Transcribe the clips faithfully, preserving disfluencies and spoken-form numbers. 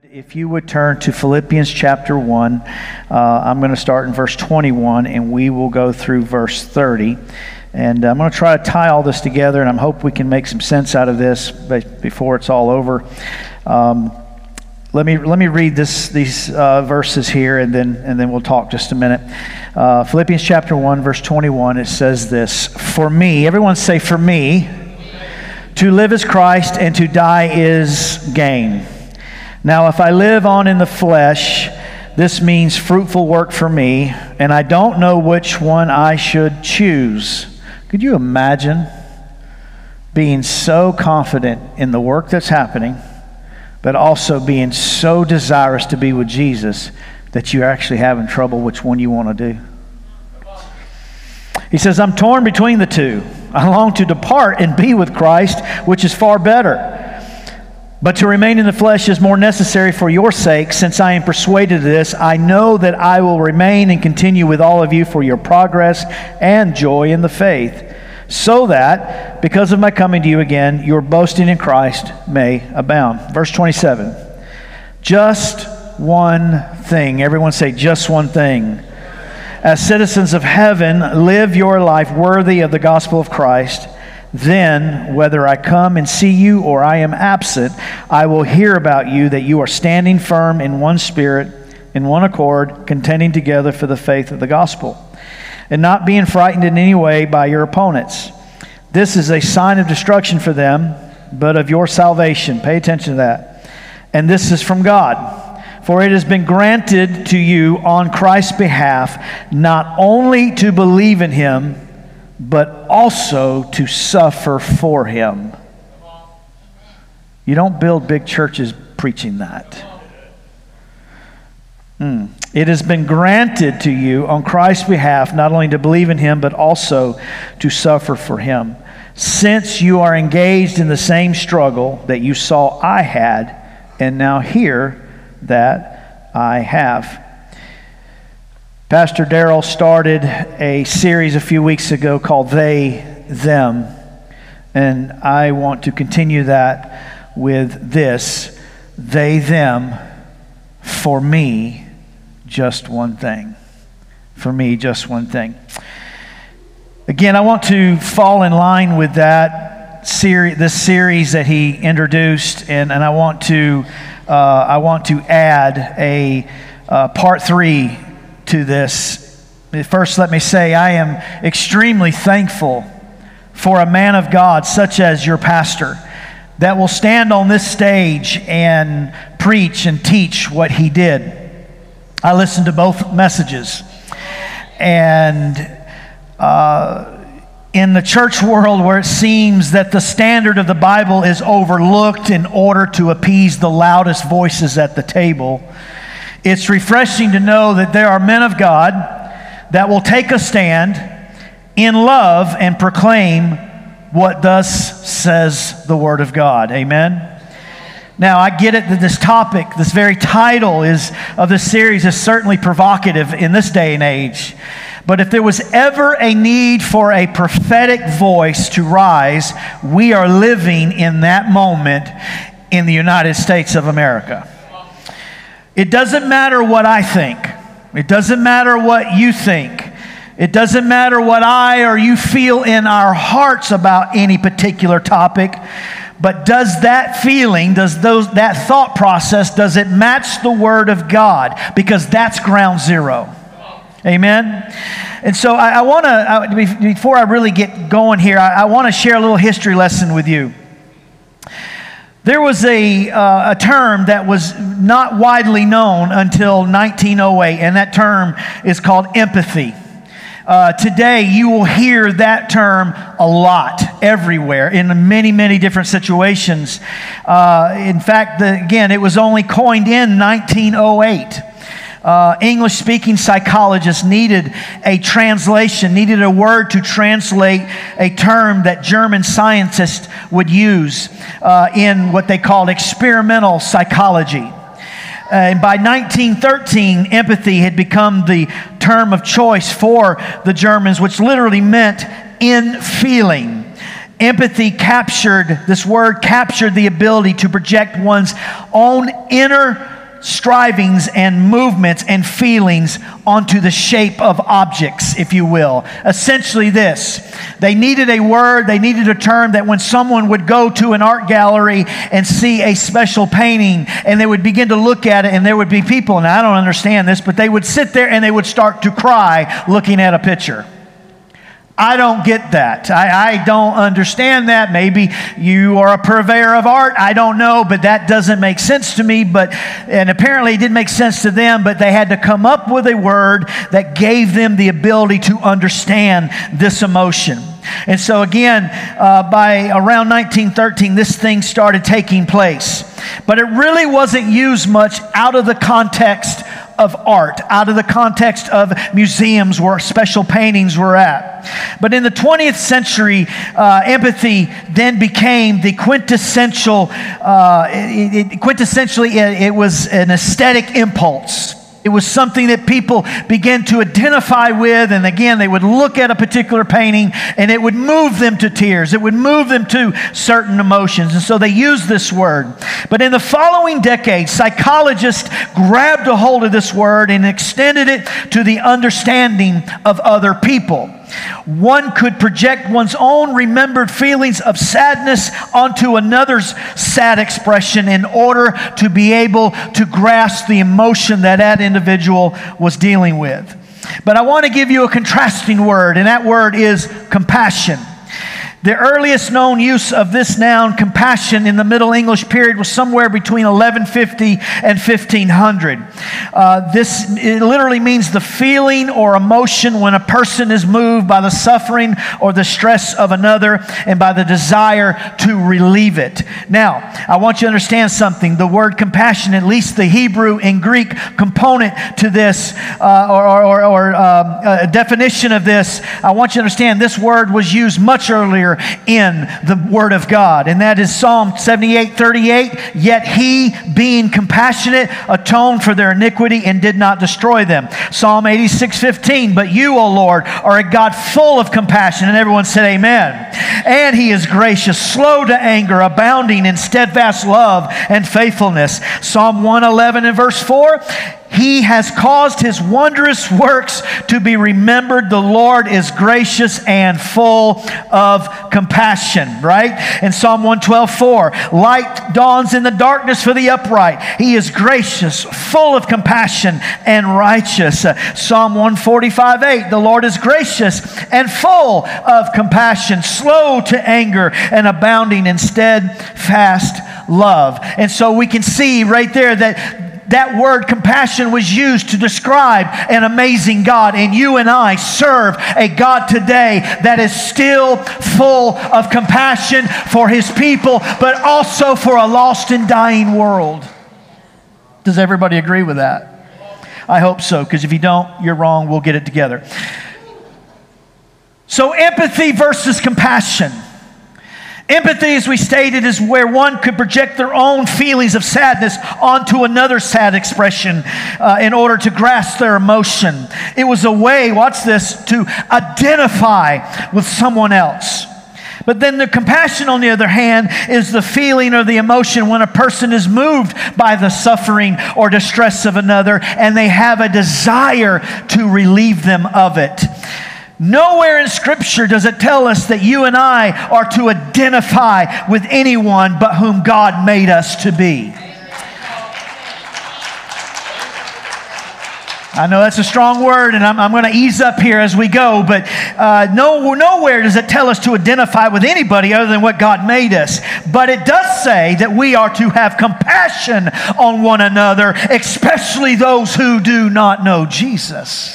If you would turn to Philippians chapter one, uh, I'm going to start in verse twenty-one, and we will go through verse thirty. And I'm going to try to tie all this together, and I hope we can make some sense out of this before it's all over. Um, let me let me read this these uh, verses here, and then and then we'll talk just a minute. Uh, Philippians chapter one, verse twenty-one. It says this: "For me," everyone say, "For me, to live is Christ, and to die is gain. Now, if I live on in the flesh, this means fruitful work for me, and I don't know which one I should choose." Could you imagine being so confident in the work that's happening, but also being so desirous to be with Jesus that you're actually having trouble which one you want to do? He says, "I'm torn between the two. I long to depart and be with Christ, which is far better. But to remain in the flesh is more necessary for your sake. Since I am persuaded of this, I know that I will remain and continue with all of you for your progress and joy in the faith, so that, because of my coming to you again, your boasting in Christ may abound." Verse twenty-seven. "Just one thing." Everyone say, "Just one thing. As citizens of heaven, live your life worthy of the gospel of Christ. Then, whether I come and see you or I am absent, I will hear about you that you are standing firm in one spirit, in one accord, contending together for the faith of the gospel, and not being frightened in any way by your opponents. This is a sign of destruction for them, but of your salvation." Pay attention to that. "And this is from God. For it has been granted to you on Christ's behalf, not only to believe in Him, but also to suffer for Him." You don't build big churches preaching that. Mm. "It has been granted to you on Christ's behalf, not only to believe in Him, but also to suffer for Him, since you are engaged in the same struggle that you saw I had, and now hear that I have." Pastor Darrell started a series a few weeks ago called They, Them, and I want to continue that with this: they, them, for me, just one thing. For me, just one thing. Again, I want to fall in line with that series, this series that he introduced, and, and I want to uh, I want to add a uh, part three to this. First, let me say I am extremely thankful for a man of God such as your pastor that will stand on this stage and preach and teach what he did. I listened to both messages, and uh, in the church world where it seems that the standard of the Bible is overlooked in order to appease the loudest voices at the table, it's refreshing to know that there are men of God that will take a stand in love and proclaim what thus says the Word of God. Amen? Now, I get it that this topic, this very title is of this series is certainly provocative in this day and age. But if there was ever a need for a prophetic voice to rise, we are living in that moment in the United States of America. It doesn't matter what I think. It doesn't matter what you think. It doesn't matter what I or you feel in our hearts about any particular topic. But does that feeling, does those that thought process, does it match the Word of God? Because that's ground zero. Amen? And so I, I want to, before I really get going here, I, I want to share a little history lesson with you. There was a, uh, a term that was not widely known until nineteen oh eight, and that term is called empathy. Uh, today, you will hear that term a lot, everywhere, in many, many different situations. Uh, in fact, the, again, it was only coined in nineteen oh eight. Uh, English-speaking psychologists needed a translation, needed a word to translate a term that German scientists would use uh, in what they called experimental psychology. Uh, and by nineteen thirteen, empathy had become the term of choice for the Germans, which literally meant in feeling. Empathy captured, this word captured the ability to project one's own inner strivings and movements and feelings onto the shape of objects, if you will. Essentially this, they needed a word, they needed a term that when someone would go to an art gallery and see a special painting and they would begin to look at it, and there would be people, and I don't understand this, but they would sit there and they would start to cry looking at a picture. I don't get that. I, I don't understand that. Maybe you are a purveyor of art. I don't know, but that doesn't make sense to me. But and apparently it didn't make sense to them, but they had to come up with a word that gave them the ability to understand this emotion. And so again, uh, by around nineteen thirteen, this thing started taking place. But it really wasn't used much out of the context of art, out of the context of museums where special paintings were at. But in the twentieth century, uh, empathy then became the quintessential, uh, it, it, quintessentially, it, it was an aesthetic impulse. It was something that people began to identify with, and again, they would look at a particular painting and it would move them to tears. It would move them to certain emotions, and so they used this word. But in the following decades, psychologists grabbed a hold of this word and extended it to the understanding of other people. One could project one's own remembered feelings of sadness onto another's sad expression in order to be able to grasp the emotion that that individual was dealing with. But I want to give you a contrasting word, and that word is compassion. The earliest known use of this noun, compassion, in the Middle English period was somewhere between eleven fifty and fifteen hundred. Uh, this it literally means the feeling or emotion when a person is moved by the suffering or the stress of another and by the desire to relieve it. Now, I want you to understand something. The word compassion, at least the Hebrew and Greek component to this, uh, or, or, or um, a definition of this, I want you to understand this word was used much earlier in the Word of God. And that is Psalm seventy-eight thirty-eight. Yet he, being compassionate, atoned for their iniquity and did not destroy them. Psalm eighty-six fifteen. But you, O Lord, are a God full of compassion. And everyone said amen. And he is gracious, slow to anger, abounding in steadfast love and faithfulness. Psalm one eleven and verse four. He has caused his wondrous works to be remembered. The Lord is gracious and full of compassion, right? And Psalm one twelve four, light dawns in the darkness for the upright. He is gracious, full of compassion and righteous. Uh, Psalm one forty-five eight, the Lord is gracious and full of compassion, slow to anger and abounding in steadfast love. And so we can see right there that that word compassion was used to describe an amazing God. And you and I serve a God today that is still full of compassion for his people, but also for a lost and dying world. Does everybody agree with that? I hope so, because if you don't, you're wrong. We'll get it together. So empathy versus compassion. Empathy, as we stated, is where one could project their own feelings of sadness onto another sad expression uh, in order to grasp their emotion. It was a way, watch this, to identify with someone else. But then the compassion, on the other hand, is the feeling or the emotion when a person is moved by the suffering or distress of another and they have a desire to relieve them of it. Nowhere in Scripture does it tell us that you and I are to identify with anyone but whom God made us to be. I know that's a strong word, and I'm, I'm going to ease up here as we go, but uh, no, nowhere does it tell us to identify with anybody other than what God made us. But it does say that we are to have compassion on one another, especially those who do not know Jesus.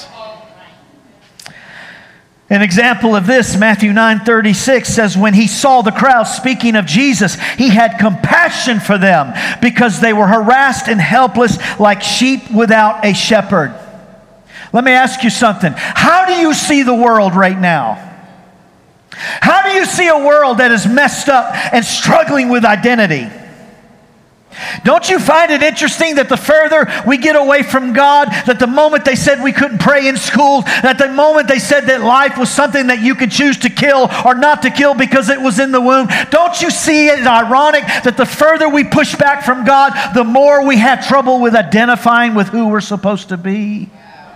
An example of this, Matthew nine thirty-six says, when he saw the crowd, speaking of Jesus, he had compassion for them because they were harassed and helpless like sheep without a shepherd. Let me ask you something. How do you see the world right now? How do you see a world that is messed up and struggling with identity? Don't you find it interesting that the further we get away from God, that the moment they said we couldn't pray in school, that the moment they said that life was something that you could choose to kill or not to kill because it was in the womb, don't you see it ironic that the further we push back from God, the more we have trouble with identifying with who we're supposed to be?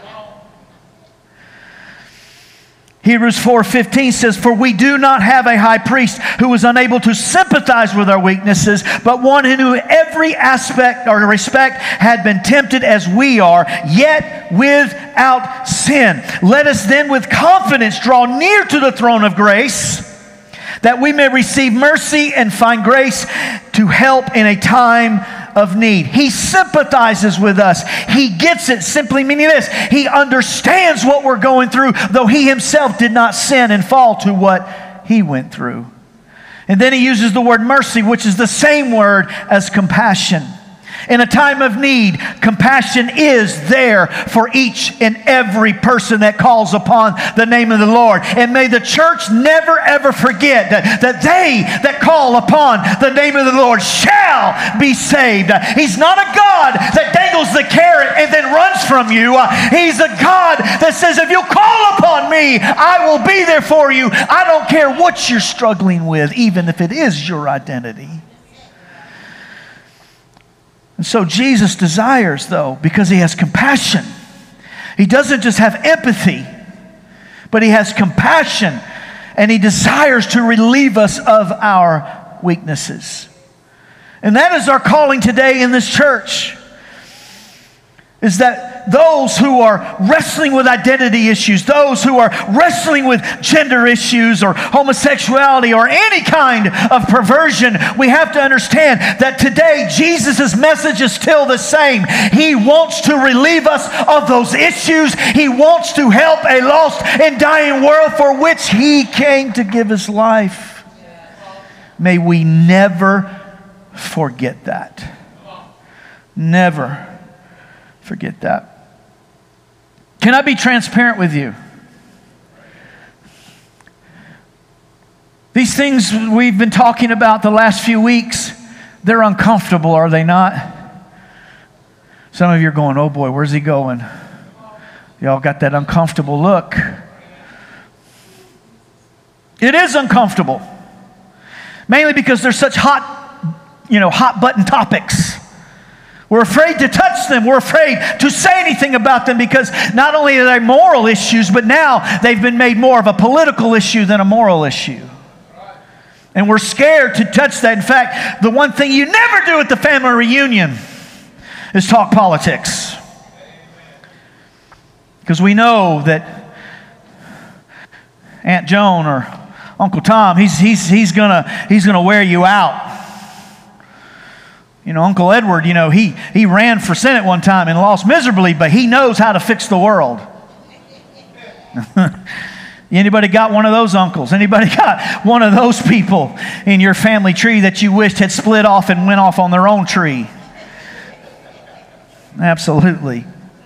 Hebrews four fifteen says, "For we do not have a high priest who is unable to sympathize with our weaknesses, but one who knew every aspect or respect had been tempted as we are, yet without sin. Let us then with confidence draw near to the throne of grace, that we may receive mercy and find grace to help in a time of need." He sympathizes with us. He gets it, simply meaning this: he understands what we're going through, though he himself did not sin and fall to what he went through. And then he uses the word mercy, which is the same word as compassion. In a time of need, compassion is there for each and every person that calls upon the name of the Lord. And may the church never ever forget that, that they that call upon the name of the Lord shall be saved. He's not a God that dangles the carrot and then runs from you. He's a God that says, if you call upon me, I will be there for you. I don't care what you're struggling with, even if it is your identity. And so Jesus desires, though, because he has compassion. He doesn't just have empathy, but he has compassion, and he desires to relieve us of our weaknesses. And that is our calling today in this church, is that those who are wrestling with identity issues, those who are wrestling with gender issues or homosexuality or any kind of perversion, we have to understand that today Jesus' message is still the same. He wants to relieve us of those issues. He wants to help a lost and dying world for which he came to give his life. May we never forget that. Never forget that. Can I be transparent with you? These things we've been talking about the last few weeks, they're uncomfortable, are they not? Some of you are going, oh boy, where's he going? Y'all got that uncomfortable look. It is uncomfortable. Mainly because they're such hot, you know, hot button topics. We're afraid to touch them. We're afraid to say anything about them because not only are they moral issues, but now they've been made more of a political issue than a moral issue. And we're scared to touch that. In fact, the one thing you never do at the family reunion is talk politics. Because we know that Aunt Joan or Uncle Tom, he's, he's, he's gonna, he's gonna wear you out. You know, Uncle Edward, you know, he, he ran for Senate one time and lost miserably, but he knows how to fix the world. Anybody got one of those uncles? Anybody got one of those people in your family tree that you wished had split off and went off on their own tree? Absolutely.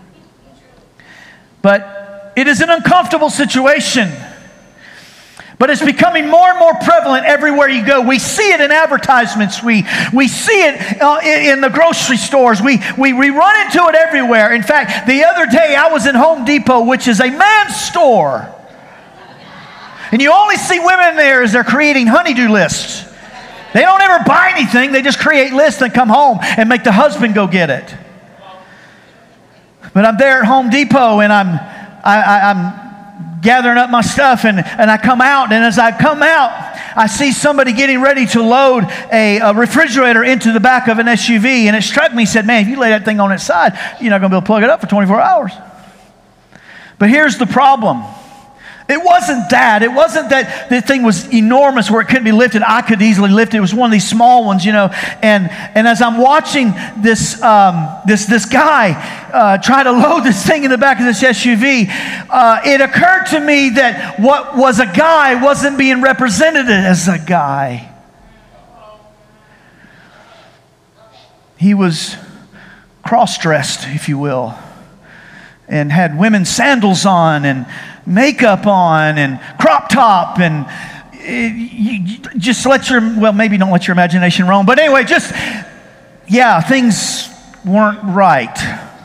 But it is an uncomfortable situation. But it's becoming more and more prevalent everywhere you go. We see it in advertisements. We, we see it uh, in, in the grocery stores. We, we, we run into it everywhere. In fact, the other day I was in Home Depot, which is a man's store. And you only see women there as they're creating honey-do lists. They don't ever buy anything. They just create lists and come home and make the husband go get it. But I'm there at Home Depot and I'm, I, I, I'm gathering up my stuff, and, and I come out, and as I come out, I see somebody getting ready to load a, a refrigerator into the back of an S U V, and it struck me, said, man, if you lay that thing on its side, you're not going to be able to plug it up for twenty-four hours. But here's the problem. It wasn't that. It wasn't that the thing was enormous where it couldn't be lifted. I could easily lift it. It was one of these small ones, you know. And and as I'm watching this um, this this guy uh, try to load this thing in the back of this S U V, uh, it occurred to me that what was a guy wasn't being represented as a guy. He was cross-dressed, if you will, and had women's sandals on and makeup on and crop top, and it, you just let your, well, maybe don't let your imagination roam, but anyway, just, yeah, things weren't right.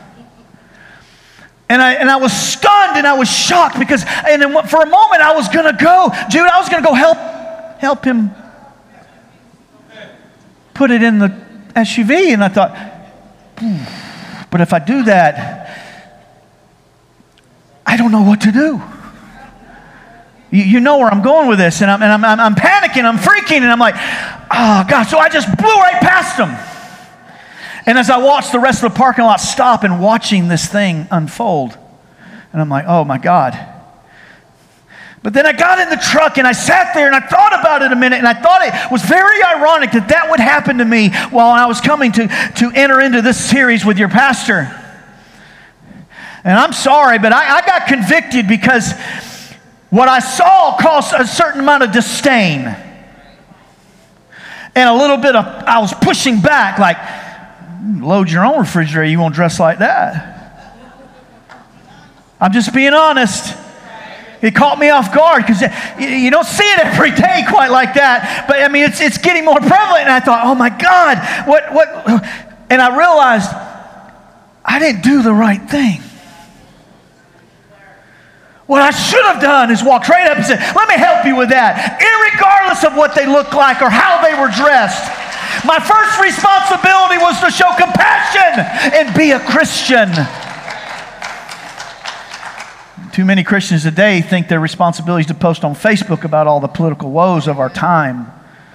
And I, and I was stunned and I was shocked because, and then for a moment I was going to go, Jude, I was going to go help, help him put it in the S U V. And I thought, hmm, but if I do that, I don't know what to do. You, you know where I'm going with this. And I'm, and I'm, I'm, I'm panicking, I'm freaking, and I'm like, oh God. So I just blew right past him. And as I watched the rest of the parking lot stop and watching this thing unfold, and I'm like, oh my God. But then I got in the truck and I sat there and I thought about it a minute, and I thought it was very ironic that that would happen to me while I was coming to, to enter into this series with your pastor. And I'm sorry, but I, I got convicted because what I saw caused a certain amount of disdain. And a little bit of, I was pushing back like, load your own refrigerator, you won't dress like that. I'm just being honest. It caught me off guard because you don't see it every day quite like that. But I mean, it's it's getting more prevalent. And I thought, oh my God, what what? And I realized I didn't do the right thing. What I should have done is walked right up and said, let me help you with that, irregardless of what they look like or how they were dressed. My first responsibility was to show compassion and be a Christian. Too many Christians today think their responsibility is to post on Facebook about all the political woes of our time.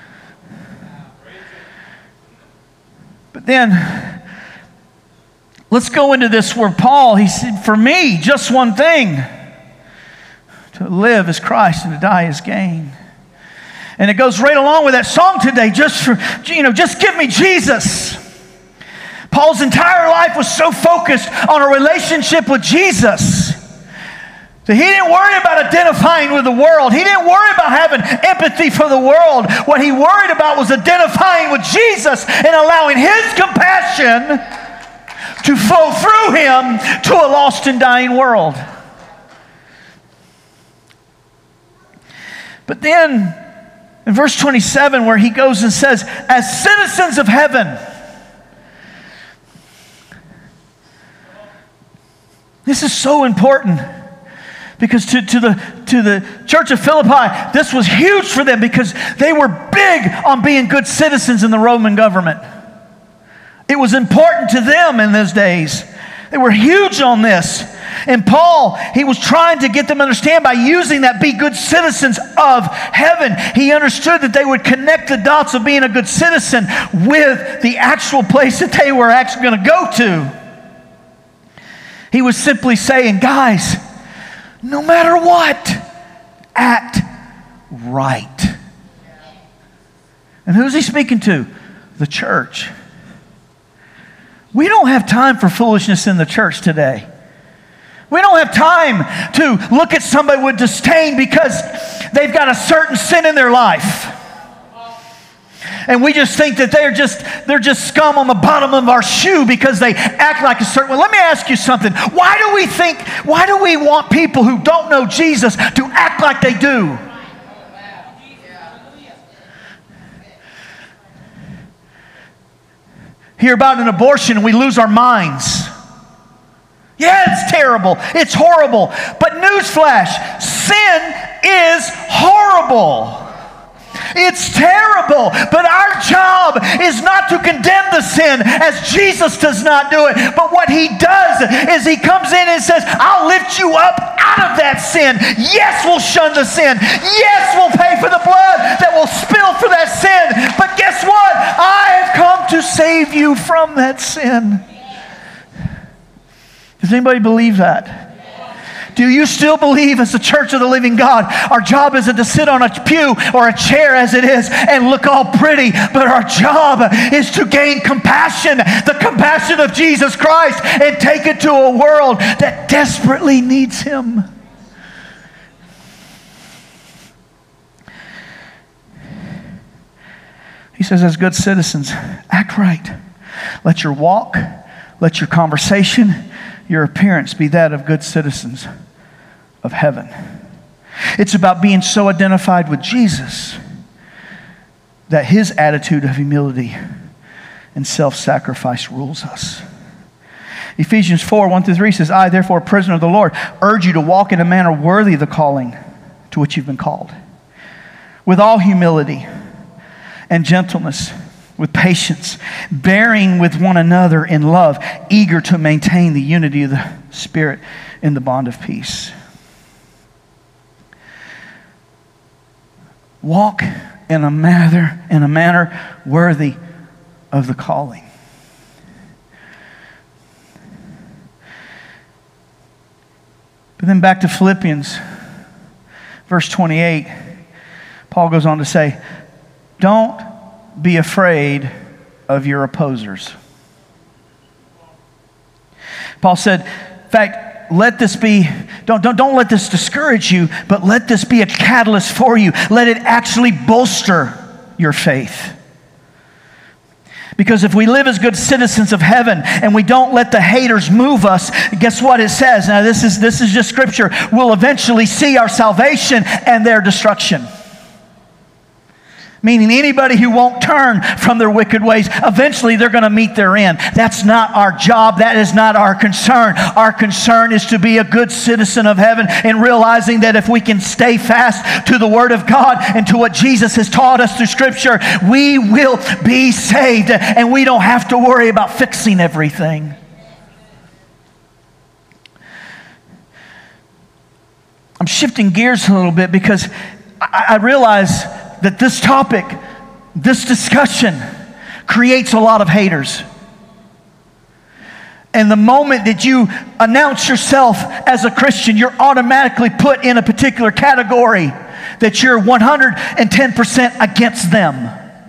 But then, let's go into this where Paul, he said, for me, just one thing. To live is Christ and to die is gain. And it goes right along with that song today, just for, you know, just give me Jesus. Paul's entire life was so focused on a relationship with Jesus. So he didn't worry about identifying with the world. He didn't worry about having empathy for the world. What he worried about was identifying with Jesus and allowing his compassion to flow through him to a lost and dying world. But then, in verse twenty-seven, where he goes and says, as citizens of heaven. This is so important. Because to, to, the, to the church of Philippi, this was huge for them because they were big on being good citizens in the Roman government. It was important to them in those days. They were huge on this. And Paul, he was trying to get them to understand by using that be good citizens of heaven. He understood that they would connect the dots of being a good citizen with the actual place that they were actually going to go to. He was simply saying, guys, no matter what, act right. And who's he speaking to? The church. We don't have time for foolishness in the church today. We don't have time to look at somebody with disdain because they've got a certain sin in their life. And we just think that they're just they're just scum on the bottom of our shoe because they act like a certain way. Let me ask you something. Why do we think, why do we want people who don't know Jesus to act like they do? Hear about an abortion and we lose our minds. Yeah, it's terrible. It's horrible. But newsflash, sin is horrible. It's terrible. But our job is not to condemn the sin as Jesus does not do it. But what he does is he comes in and says, I'll lift you up out of that sin. Yes, we'll shun the sin. Yes, we'll pay for the blood that will spill for that sin. But guess what? I have come to save you from that sin. Does anybody believe that? Do you still believe as the church of the living God, our job isn't to sit on a pew or a chair as it is and look all pretty, but our job is to gain compassion, the compassion of Jesus Christ, and take it to a world that desperately needs him. He says, as good citizens, act right. Let your walk, let your conversation, your appearance be that of good citizens of heaven. It's about being so identified with Jesus that his attitude of humility and self-sacrifice rules us. Ephesians four, one through three says, I, therefore, a prisoner of the Lord, urge you to walk in a manner worthy of the calling to which you've been called, with all humility and gentleness, with patience, bearing with one another in love, eager to maintain the unity of the Spirit in the bond of peace. Walk in a manner, in a manner worthy of the calling. But then back to Philippians, verse twenty-eight, Paul goes on to say, don't be afraid of your opposers. Paul said, in fact, let this be, don't, don't, don't let this discourage you, but let this be a catalyst for you. Let it actually bolster your faith. Because if we live as good citizens of heaven and we don't let the haters move us, guess what it says? Now this is, this is just scripture. We'll eventually see our salvation and their destruction. Meaning anybody who won't turn from their wicked ways, eventually they're going to meet their end. That's not our job. That is not our concern. Our concern is to be a good citizen of heaven and realizing that if we can stay fast to the Word of God and to what Jesus has taught us through Scripture, we will be saved and we don't have to worry about fixing everything. I'm shifting gears a little bit because I, I realize that this topic, this discussion, creates a lot of haters. And the moment that you announce yourself as a Christian, you're automatically put in a particular category that you're one hundred ten percent against them.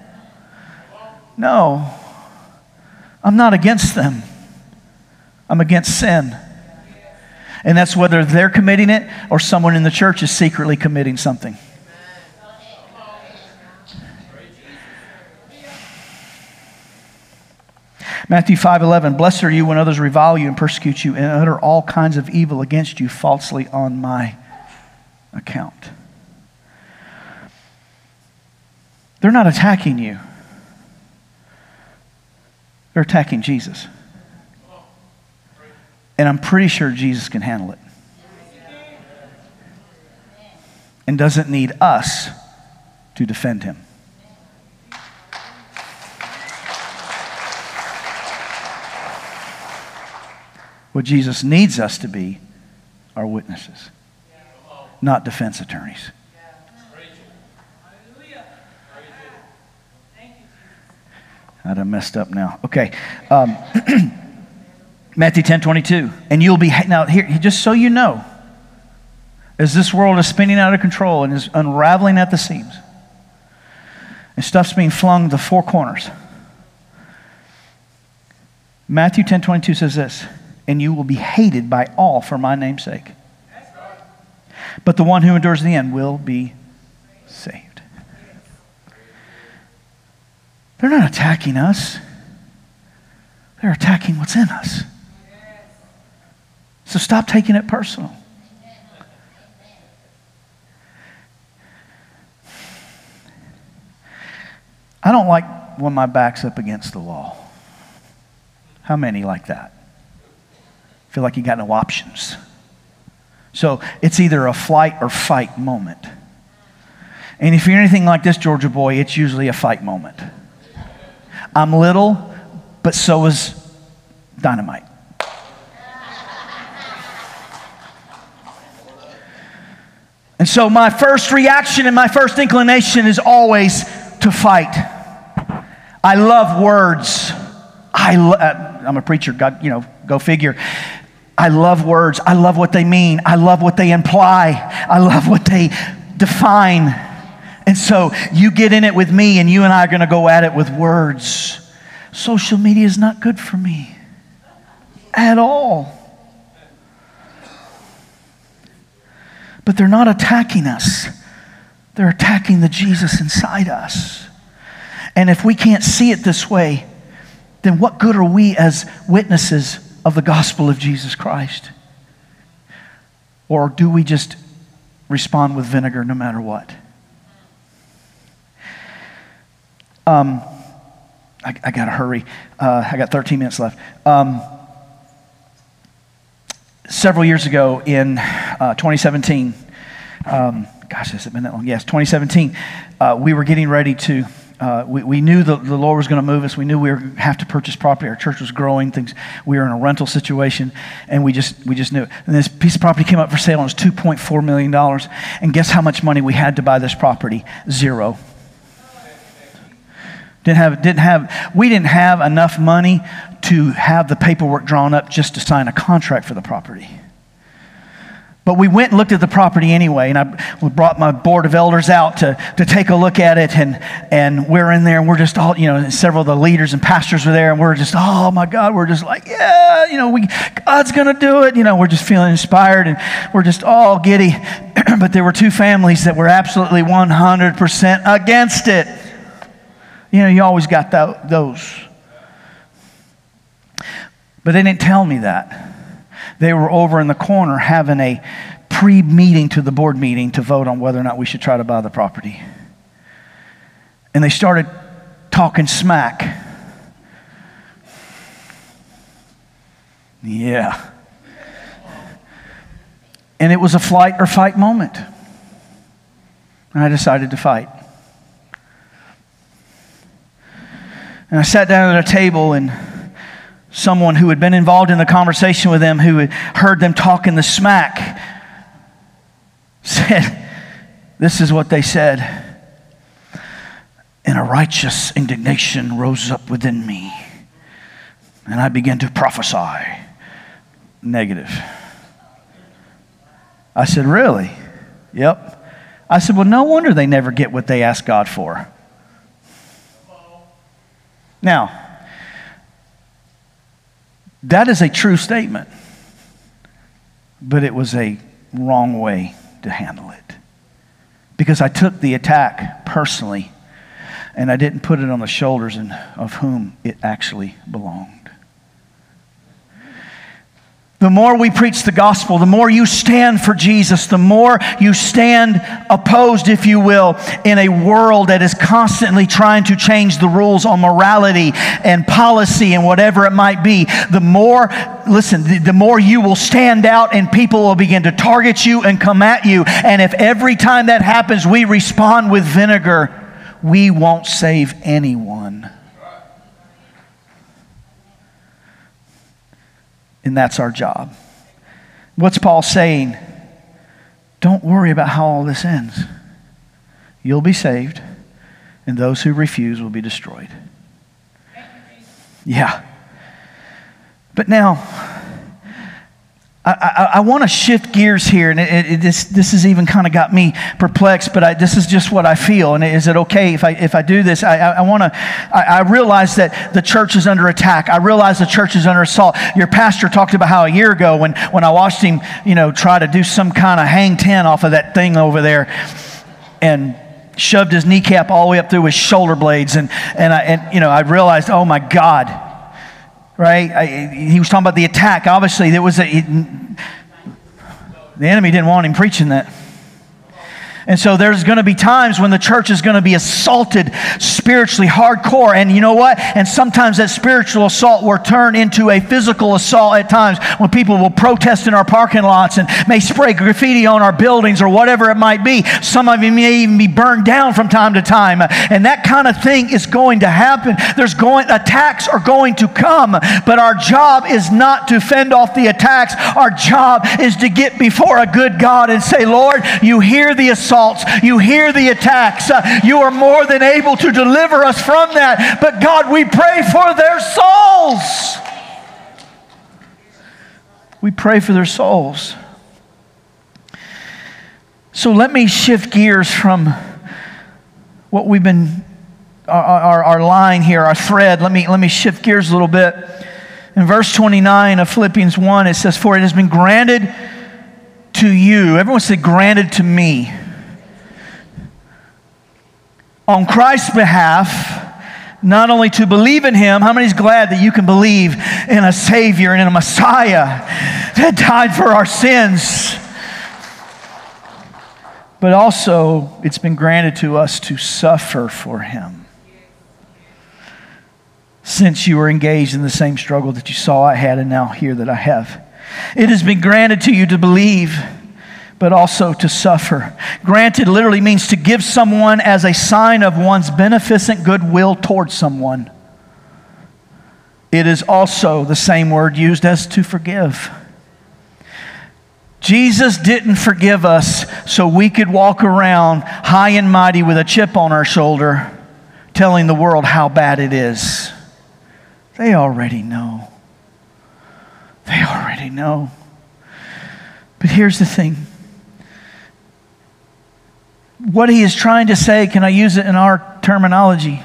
No, I'm not against them. I'm against sin. And that's whether they're committing it or someone in the church is secretly committing something. Matthew five eleven, blessed are you when others revile you and persecute you and utter all kinds of evil against you falsely on my account. They're not attacking you. They're attacking Jesus. And I'm pretty sure Jesus can handle it. And doesn't need us to defend him. What Jesus needs us to be are witnesses, not defense attorneys. I done messed up now. Okay. Um, Matthew ten twenty-two. And you'll be, now here, just so you know, as this world is spinning out of control and is unraveling at the seams, and stuff's being flung to four corners, Matthew ten twenty-two says this, and you will be hated by all for my name's sake. But the one who endures to the end will be saved. They're not attacking us. They're attacking what's in us. So stop taking it personal. I don't like when my back's up against the wall. How many like that? Feel like you got no options. So it's either a flight or fight moment. And if you're anything like this Georgia boy, it's usually a fight moment. I'm little, but so is dynamite. And so my first reaction and my first inclination is always to fight. I love words. I lo- I'm a preacher, God, you know, go figure. I love words. I love what they mean. I love what they imply. I love what they define. And so you get in it with me and you and I are going to go at it with words. Social media is not good for me at all. But they're not attacking us. They're attacking the Jesus inside us. And if we can't see it this way, then what good are we as witnesses of the gospel of Jesus Christ? Or do we just respond with vinegar no matter what? Um, I, I got to hurry. Uh, I got thirteen minutes left. Um, several years ago in uh, twenty seventeen, um, gosh, has it been that long? Yes, twenty seventeen, uh, we were getting ready to, uh, we, we knew the, the Lord was going to move us. We knew we were going to have to purchase property. Our church was growing. Things. We were in a rental situation, and we just we just knew it. And this piece of property came up for sale, and it was two point four million dollars. And guess how much money we had to buy this property? Zero. Didn't have, didn't have, we didn't have enough money to have the paperwork drawn up just to sign a contract for the property. But we went and looked at the property anyway, and I brought my board of elders out to, to take a look at it, and, and we're in there, and we're just all, you know, several of the leaders and pastors were there, and we're just, oh my God, we're just like, yeah, you know, we God's going to do it. You know, we're just feeling inspired, and we're just all giddy. But there were two families that were absolutely one hundred percent against it. You know, you always got that, those. But they didn't tell me that. They were over in the corner having a pre-meeting to the board meeting to vote on whether or not we should try to buy the property. And they started talking smack. Yeah. And it was a flight or fight moment. And I decided to fight. And I sat down at a table, and someone who had been involved in the conversation with them, who had heard them talking the smack, said, this is what they said. And a righteous indignation rose up within me, and I began to prophesy negative. I said, really? Yep. I said, well, no wonder they never get what they ask God for. Now, that is a true statement, but it was a wrong way to handle it. Because I took the attack personally, and I didn't put it on the shoulders of whom it actually belonged. The more we preach the gospel, the more you stand for Jesus, the more you stand opposed, if you will, in a world that is constantly trying to change the rules on morality and policy and whatever it might be. The more, listen, the, the more you will stand out, and people will begin to target you and come at you. And if every time that happens we respond with vinegar, we won't save anyone. And that's our job. What's Paul saying? Don't worry about how all this ends. You'll be saved, and those who refuse will be destroyed. Yeah. But now, I, I, I want to shift gears here, and it, it, this this has even kind of got me perplexed. But I, this is just what I feel. And is it okay if I if I do this? I I, I want to. I, I realize that the church is under attack. I realize the church is under assault. Your pastor talked about how a year ago, when when I watched him, you know, try to do some kind of hang ten off of that thing over there, and shoved his kneecap all the way up through his shoulder blades, and and I and you know I realized, oh my God. Right? I, he was talking about the attack. Obviously, there was a, it, the enemy didn't want him preaching that. And so there's going to be times when the church is going to be assaulted spiritually hardcore. And you know what? And sometimes that spiritual assault will turn into a physical assault at times, when people will protest in our parking lots and may spray graffiti on our buildings or whatever it might be. Some of you may even be burned down from time to time. And that kind of thing is going to happen. There's going, attacks are going to come. But our job is not to fend off the attacks. Our job is to get before a good God and say, Lord, you hear the assault. You hear the attacks. Uh, you are more than able to deliver us from that. But God, we pray for their souls. We pray for their souls. So let me shift gears from what we've been, our, our, our line here, our thread. Let me, let me shift gears a little bit. In verse twenty-nine of Philippians one, it says, for it has been granted to you. Everyone say, granted to me. On Christ's behalf, not only to believe in Him. How many is glad that you can believe in a Savior and in a Messiah that died for our sins? But also, it's been granted to us to suffer for Him. since you were engaged in the same struggle that you saw I had and now hear that I have. It has been granted to you to believe, but also to suffer. Granted literally means to give someone as a sign of one's beneficent goodwill towards someone. It is also the same word used as to forgive. Jesus didn't forgive us so we could walk around high and mighty with a chip on our shoulder telling the world how bad it is. They already know. They already know. But here's the thing. What he is trying to say, can I use it in our terminology?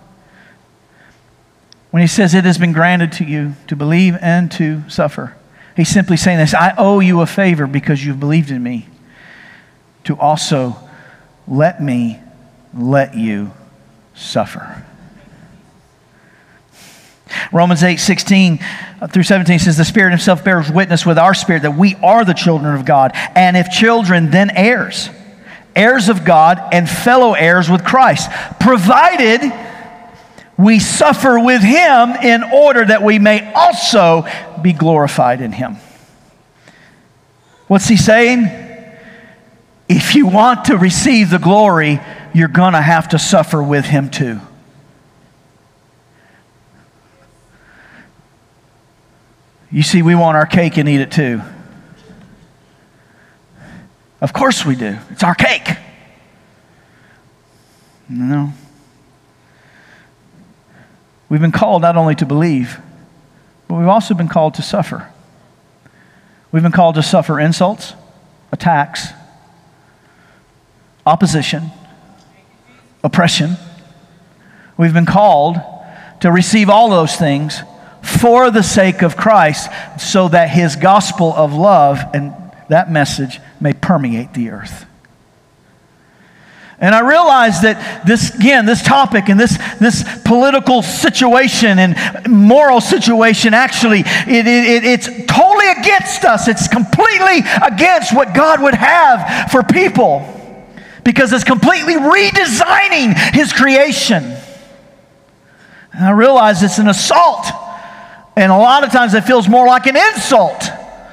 When he says it has been granted to you to believe and to suffer, he's simply saying this: I owe you a favor because you've believed in me, to also let me let you suffer. Romans eight sixteen through seventeen says, the Spirit himself bears witness with our spirit that we are the children of God. And if children, then heirs. Heirs of God and fellow heirs with Christ, provided we suffer with him in order that we may also be glorified in him. What's he saying? If you want to receive the glory, you're going to have to suffer with him too. You see, we want our cake and eat it too. Of course we do. It's our cake. No. We've been called not only to believe, but we've also been called to suffer. We've been called to suffer insults, attacks, opposition, oppression. We've been called to receive all those things for the sake of Christ, so that his gospel of love and that message may permeate the earth. And I realize that this, again, this topic and this, this political situation and moral situation, actually, it, it, it's totally against us. It's completely against what God would have for people, because it's completely redesigning his creation. And I realize it's an assault, and a lot of times it feels more like an insult.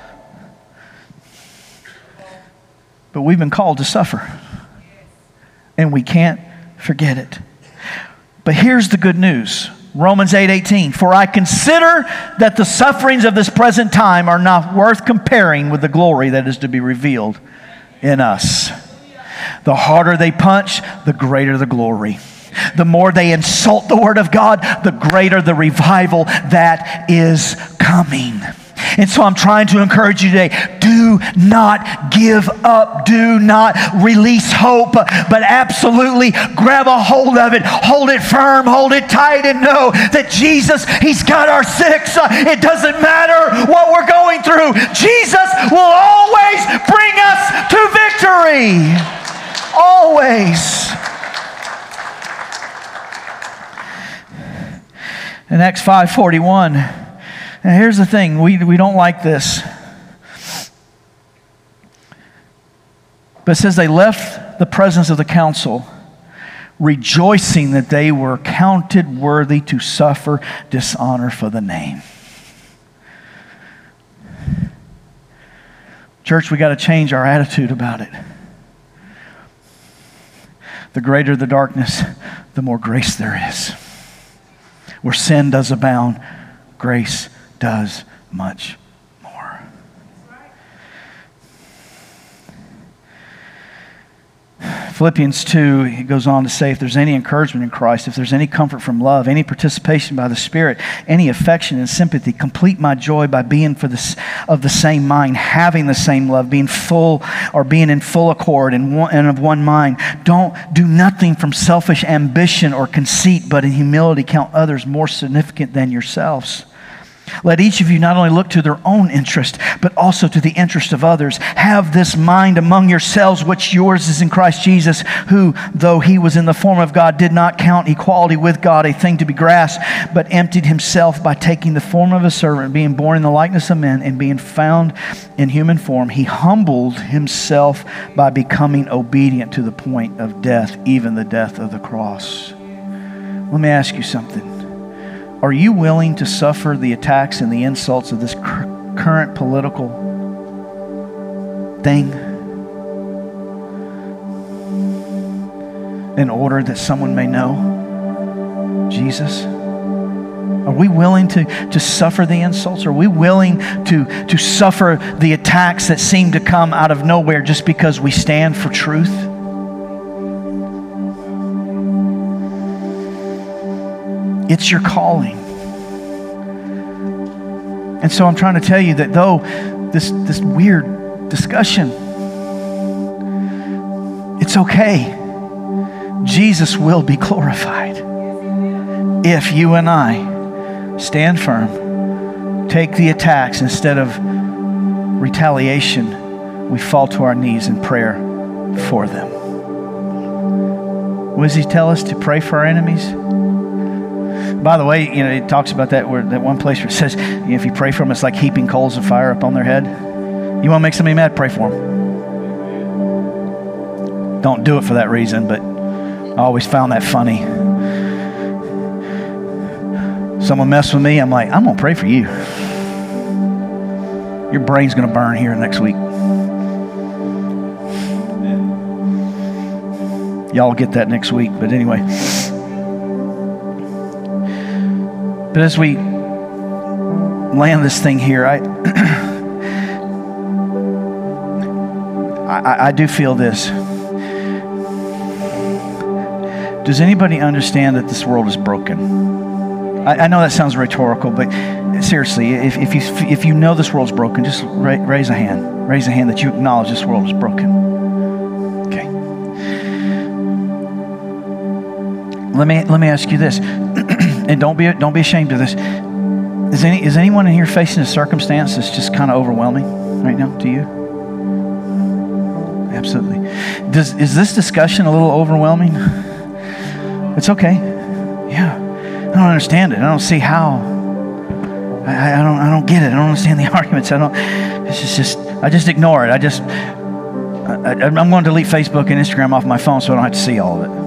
But we've been called to suffer, and we can't forget it. But here's the good news. Romans eight eighteen. For I consider that the sufferings of this present time are not worth comparing with the glory that is to be revealed in us. The harder they punch, the greater the glory. The more they insult the word of God, the greater the revival that is coming. And so I'm trying to encourage you today, do not give up. Do not release hope, but absolutely grab a hold of it. Hold it firm, hold it tight, and know that Jesus, he's got our six. It doesn't matter what we're going through. Jesus will always bring us to victory. Always. In Acts five forty-one, and here's the thing, we, we don't like this. But it says they left the presence of the council, rejoicing that they were counted worthy to suffer dishonor for the name. Church, we got to change our attitude about it. The greater the darkness, the more grace there is. Where sin does abound, grace does much more. Philippians two, he goes on to say, if there's any encouragement in Christ, if there's any comfort from love, any participation by the Spirit, any affection and sympathy, complete my joy by being for this, of the same mind, having the same love, being full or being in full accord and, one, and of one mind. Don't do nothing from selfish ambition or conceit, but in humility count others more significant than yourselves. Let each of you not only look to their own interest, but also to the interest of others. Have this mind among yourselves, which yours is in Christ Jesus, who, though he was in the form of God, did not count equality with God a thing to be grasped, but emptied himself by taking the form of a servant, being born in the likeness of men, and being found in human form. He humbled himself by becoming obedient to the point of death, even the death of the cross. Let me ask you something. Are you willing to suffer the attacks and the insults of this cur- current political thing in order that someone may know Jesus? Are we willing to, to suffer the insults? Are we willing to, to suffer the attacks that seem to come out of nowhere just because we stand for truth? It's your calling. And so I'm trying to tell you that though this, this weird discussion, it's okay. Jesus will be glorified if you and I stand firm, take the attacks instead of retaliation. We fall to our knees in prayer for them. What does he tell us? To pray for our enemies? By the way, you know, it talks about that where that one place where it says, you know, if you pray for them, it's like heaping coals of fire up on their head. You want to make somebody mad? Pray for them. Don't do it for that reason, but I always found that funny. Someone mess with me, I'm like, I'm going to pray for you. Your brain's going to burn here next week. Y'all get that next week, but anyway. But as we land this thing here, I, I, I do feel this. Does anybody understand that this world is broken? I, I know that sounds rhetorical, but seriously, if, if you if you know this world's broken, just ra- raise a hand. Raise a hand that you acknowledge this world is broken. Okay. Let me let me ask you this, and don't be don't be ashamed of this. Is any is anyone in here facing a circumstance that's just kind of overwhelming right now to you? Absolutely. Does is this discussion a little overwhelming? It's okay. Yeah. I don't understand it. I don't see how. I, I don't. I don't get it. I don't understand the arguments. I don't. It's just, just. I just ignore it. I just. I, I, I'm going to delete Facebook and Instagram off my phone so I don't have to see all of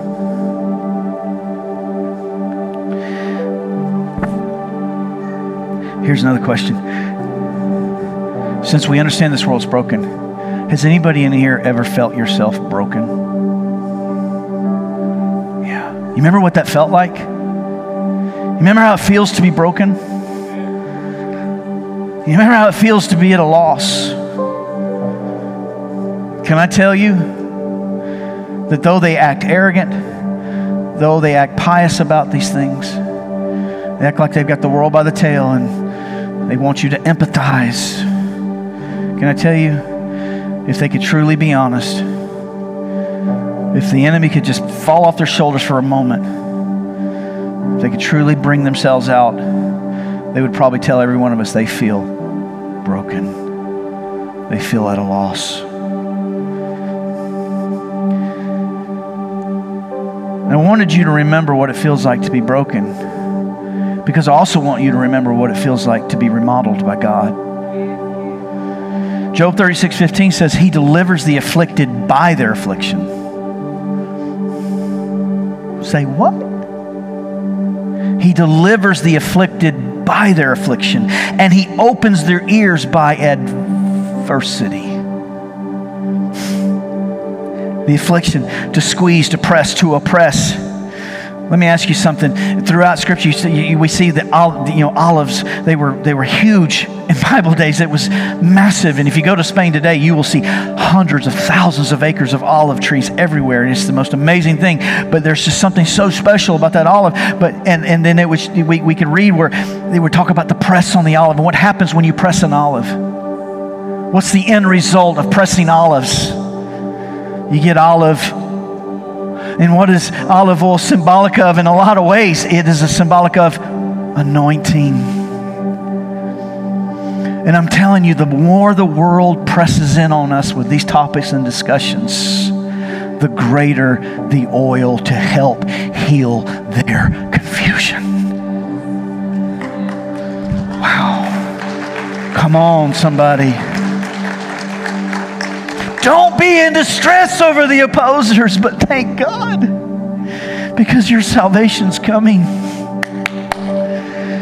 it. Here's another question. Since we understand this world's broken, has anybody in here ever felt yourself broken? Yeah. You remember what that felt like? You remember how it feels to be broken? You remember how it feels to be at a loss? Can I tell you that though they act arrogant, though they act pious about these things, they act like they've got the world by the tail and they want you to empathize. Can I tell you, if they could truly be honest, if the enemy could just fall off their shoulders for a moment, if they could truly bring themselves out, they would probably tell every one of us they feel broken. They feel at a loss. I wanted you to remember what it feels like to be broken, because I also want you to remember what it feels like to be remodeled by God. Job thirty-six fifteen says, He delivers the afflicted by their affliction. Say what? He delivers the afflicted by their affliction, and He opens their ears by adversity. The affliction, to squeeze, to press, to oppress. Let me ask you something. Throughout Scripture, you see, we see that you know olives, they were they were huge in Bible days. It was massive. And if you go to Spain today, you will see hundreds of thousands of acres of olive trees everywhere. And it's the most amazing thing. But there's just something so special about that olive. But and, and then it was we, we could read where they would talk about the press on the olive and what happens when you press an olive. What's the end result of pressing olives? You get olive. And what is olive oil symbolic of? In a lot of ways, it is a symbolic of anointing. And I'm telling you, the more the world presses in on us with these topics and discussions, the greater the oil to help heal their confusion. Wow. Come on, somebody. Don't be in distress over the opposers, but thank God, because your salvation's coming.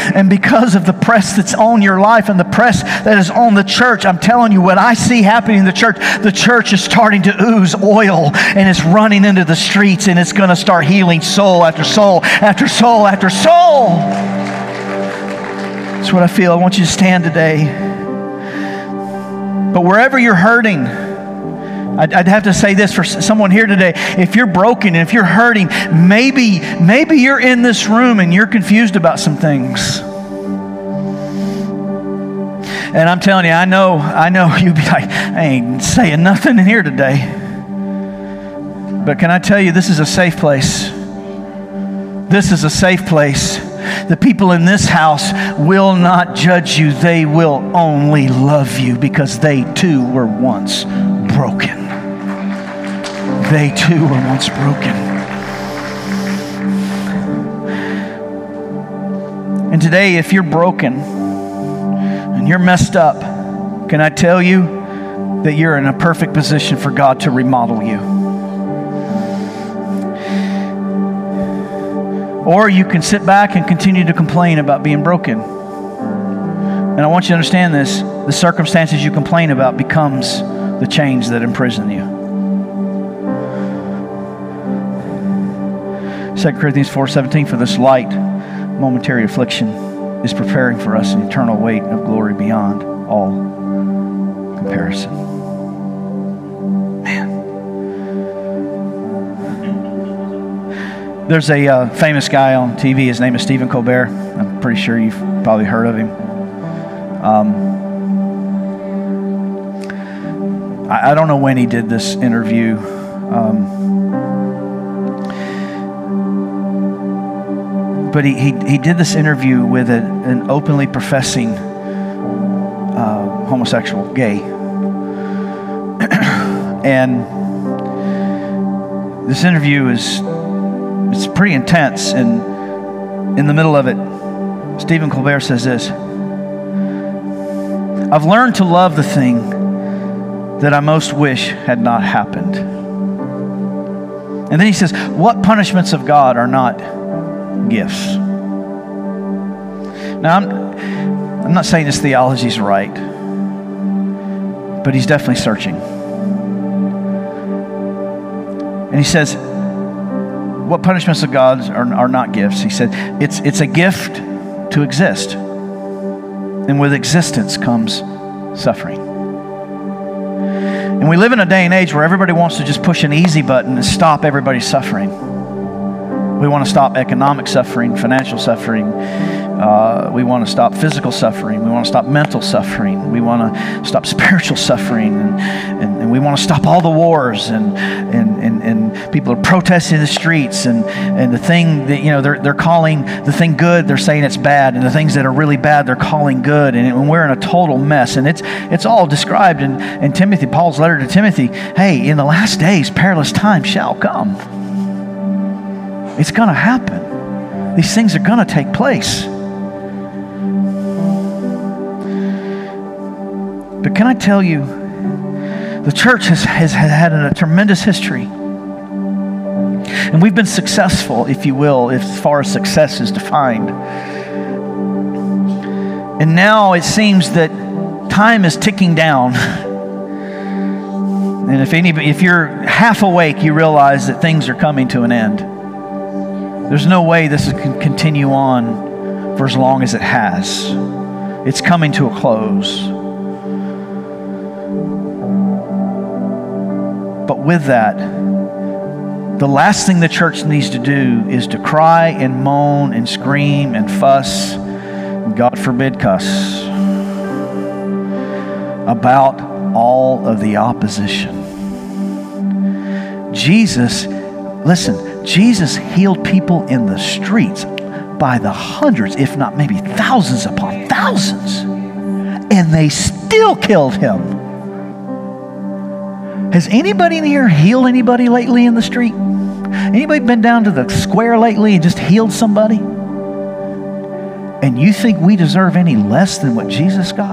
And because of the press that's on your life and the press that is on the church, I'm telling you, what I see happening in the church, the church is starting to ooze oil, and it's running into the streets, and it's going to start healing soul after soul after soul after soul. That's what I feel. I want you to stand today. But wherever you're hurting, I'd, I'd have to say this for someone here today. If you're broken and if you're hurting, maybe, maybe you're in this room and you're confused about some things. And I'm telling you, I know, I know you'd be like, I ain't saying nothing in here today. But can I tell you, this is a safe place. This is a safe place. The people in this house will not judge you. They will only love you because they too were once broken. They too were once broken. And today, if you're broken and you're messed up, can I tell you that you're in a perfect position for God to remodel you? Or you can sit back and continue to complain about being broken. And I want you to understand this. The circumstances you complain about becomes the chains that imprison you. Second Corinthians four seventeen, for this light momentary affliction is preparing for us an eternal weight of glory beyond all comparison. Man. There's a uh, famous guy on T V. His name is Stephen Colbert. I'm pretty sure you've probably heard of him. Um, I, I don't know when he did this interview. Um, But he, he he did this interview with a, an openly professing uh, homosexual, gay. And this interview is it's pretty intense. And in the middle of it, Stephen Colbert says this: I've learned to love the thing that I most wish had not happened. And then he says, what punishments of God are not gifts? Now, I'm, I'm not saying his theology is right, but he's definitely searching. And he says, what punishments of God are, are not gifts? He said, it's, it's a gift to exist. And with existence comes suffering. And we live in a day and age where everybody wants to just push an easy button and stop everybody's suffering. We want to stop economic suffering, financial suffering. Uh, we want to stop physical suffering. We want to stop mental suffering. We want to stop spiritual suffering. And, and, and we want to stop all the wars. And, and, and, and people are protesting in the streets. And, and the thing that, you know, they're, they're calling the thing good, they're saying it's bad. And the things that are really bad, they're calling good. And, and we're in a total mess. And it's it's all described in, in Timothy, Paul's letter to Timothy. Hey, in the last days, perilous times shall come. It's going to happen. These things are going to take place. But can I tell you, the church has, has had a tremendous history. And we've been successful, if you will, as far as success is defined. And now it seems that time is ticking down. And if anybody, if you're half awake, you realize that things are coming to an end. There's no way this can continue on for as long as it has. It's coming to a close. But with that, the last thing the church needs to do is to cry and moan and scream and fuss, God forbid cuss, about all of the opposition. Jesus, listen, Jesus healed people in the streets by the hundreds, if not maybe thousands upon thousands. And they still killed him. Has anybody in here healed anybody lately in the street? Anybody been down to the square lately and just healed somebody? And you think we deserve any less than what Jesus got?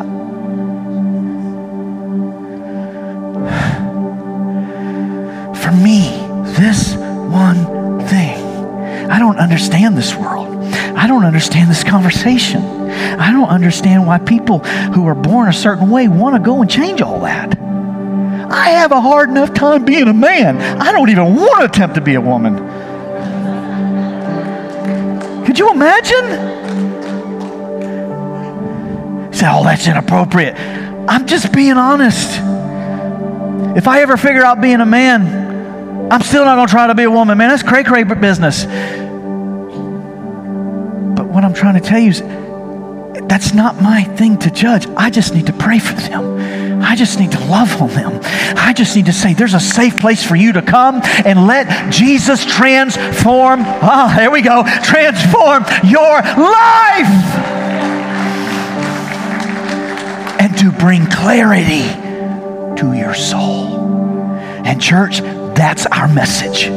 For me, this one thing, I don't understand this world. I don't understand this conversation. I don't understand why people who are born a certain way want to go and change all that. I have a hard enough time being a man. I don't even want to attempt to be a woman. Could you imagine? Say, oh, that's inappropriate. I'm just being honest. If I ever figure out being a man, I'm still not going to try to be a woman. Man, that's cray-cray business. But what I'm trying to tell you is that's not my thing to judge. I just need to pray for them. I just need to love on them. I just need to say, there's a safe place for you to come and let Jesus transform, ah, there we go, transform your life. And to bring clarity to your soul. And church, that's our message.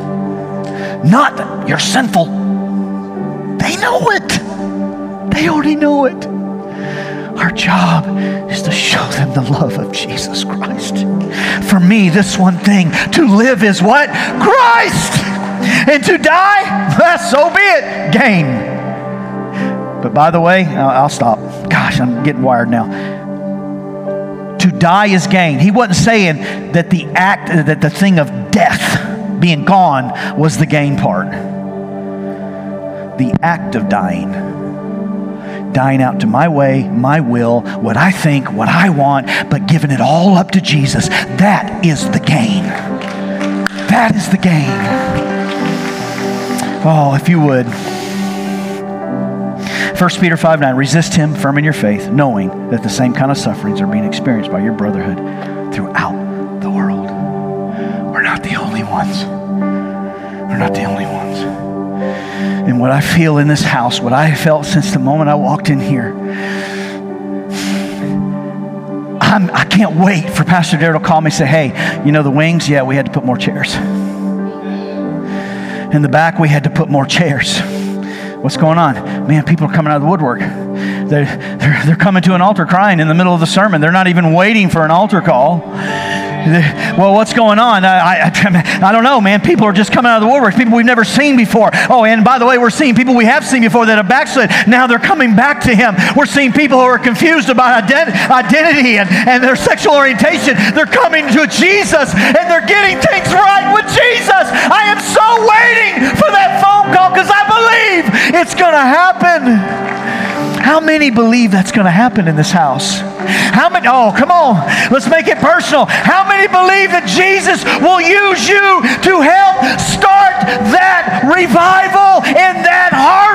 Not you're sinful. They know it. They already know it. Our job is to show them the love of Jesus Christ. For me, this one thing, to live is what? Christ! And to die, so be it, gain. But by the way, I'll stop. Gosh, I'm getting wired now. To die is gain. He wasn't saying that the act, that the thing of death, being gone, was the gain part. The act of dying. Dying out to my way, my will, what I think, what I want, but giving it all up to Jesus. That is the gain. That is the gain. Oh, if you would. First Peter five nine, resist him, firm in your faith, knowing that the same kind of sufferings are being experienced by your brotherhood throughout the world. We're not the only ones. We're not the only ones. And what I feel in this house, what I felt since the moment I walked in here, I'm, I can't wait for Pastor Darrell to call me and say, hey, you know the wings? Yeah, we had to put more chairs. In the back, we had to put more chairs. What's going on? Man, people are coming out of the woodwork. They're, they're, they're coming to an altar crying in the middle of the sermon. They're not even waiting for an altar call. Well, what's going on? I, I, I don't know, man. People are just coming out of the woodwork. People we've never seen before. Oh, and by the way, we're seeing people we have seen before that have backslid. Now they're coming back to Him. We're seeing people who are confused about ident- identity and, and their sexual orientation. They're coming to Jesus and they're getting things right with Jesus. I am so waiting for that phone call because I believe it's going to happen. How many believe that's going to happen in this house? How many? Oh, come on. Let's make it personal. How many believe that Jesus will use you to help start that revival and that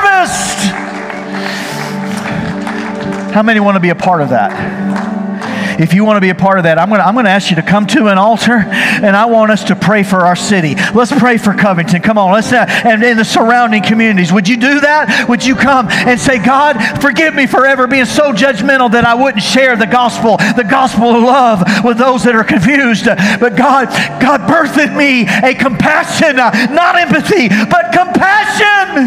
harvest? How many want to be a part of that? If you want to be a part of that, I'm going to, I'm going to ask you to come to an altar, and I want us to pray for our city. Let's pray for Covington. Come on, let's uh, and in the surrounding communities. Would you do that? Would you come and say, God, forgive me for ever being so judgmental that I wouldn't share the gospel, the gospel of love with those that are confused. But God, God birthed in me a compassion, uh, not empathy, but compassion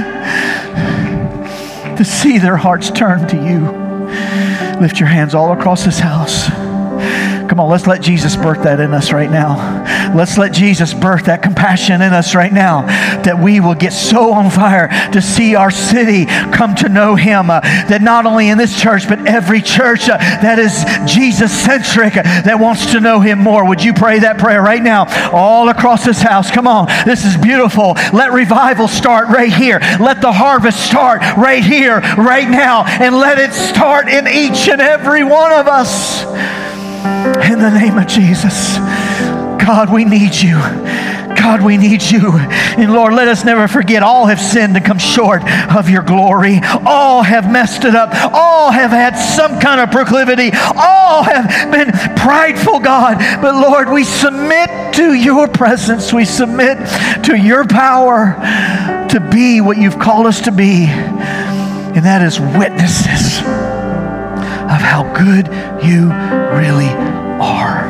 to see their hearts turn to you. Lift your hands all across this house. Come on, let's let Jesus birth that in us right now. Let's let Jesus birth that compassion in us right now, that we will get so on fire to see our city come to know Him. Uh, that not only in this church, but every church uh, that is Jesus-centric, uh, that wants to know Him more. Would you pray that prayer right now all across this house? Come on, this is beautiful. Let revival start right here. Let the harvest start right here, right now. And let it start in each and every one of us. In the name of Jesus. God, we need you. God, we need you. And Lord, let us never forget, all have sinned and come short of your glory. All have messed it up. All have had some kind of proclivity. All have been prideful, God. But Lord, we submit to your presence. We submit to your power to be what you've called us to be. And that is witnesses of how good you really are.